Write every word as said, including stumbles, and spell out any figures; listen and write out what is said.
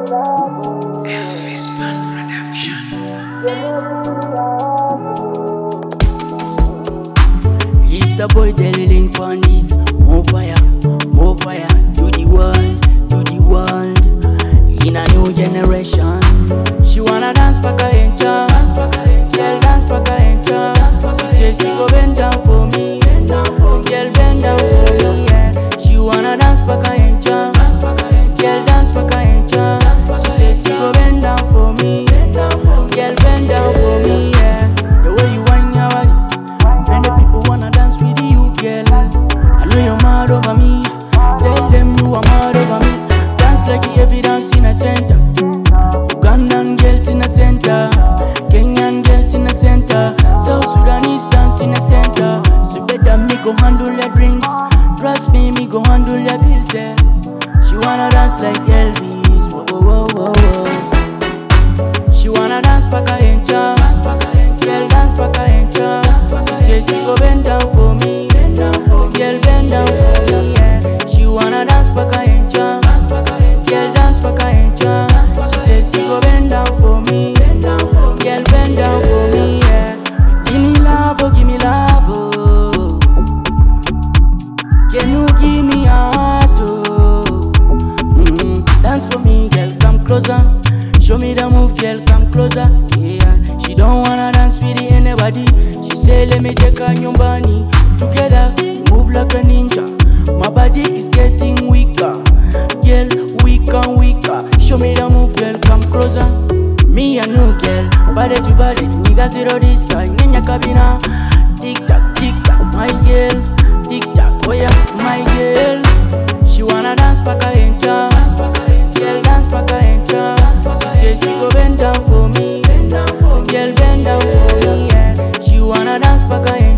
Elvis Man Production. It's a boy telling on this. More fire, more fire to the world, to the world. In a new generation, she wanna dance paka encha, dance paka encha, girl dance paka encha. She says she go bend down for me, bend down for me, girl bend down for me. Yeah. She wanna dance paka encha, dance paka encha, girl dance paka encha. She says she go bend down for me, bend down for me, girl bend down for me. Yeah. The way you whine your body, when the people wanna dance with you, girl. I know you're mad over me. Tell them you are mad over me. Dance like the evidence in a center. Ugandan girls in a center, Kenyan girls in a center, South Sudanese dance in a center. So better me go handle the drinks. Trust me, me go handle the bills. Yeah. She wanna dance like Elvis. Whoa, whoa, whoa, whoa. She wanna dance paka encha, dance paka encha, girl dance paka encha. She says she go bend down for me, bend down for me, girl bend down for me. Yeah. She wanna dance paka encha, dance paka encha, girl dance paka encha. She says she go bend down for me, bend down for me, girl bend down for me. Yeah. Give me love, oh, give me love, oh. Can you give me a heart, oh? Mm-hmm. Dance for me, girl, come closer. Show me the move, girl, come closer. Yeah, she don't wanna dance with anybody. She say, let me take her nyumbani. Together, move like a ninja. My body is getting weaker, girl, weaker, weaker. Show me the move, girl, come closer. Me and you, girl, body to body. Nigga zero this time, nenya kabina. Tick tock, tick tock, my girl. Tick tock, oh yeah, my girl. She wanna dance paka encha, dance paka encha, girl dance paka encha. She says she go bend down for me, bend down for me, girl bend down for me. Yeah. She wanna dance paka encha.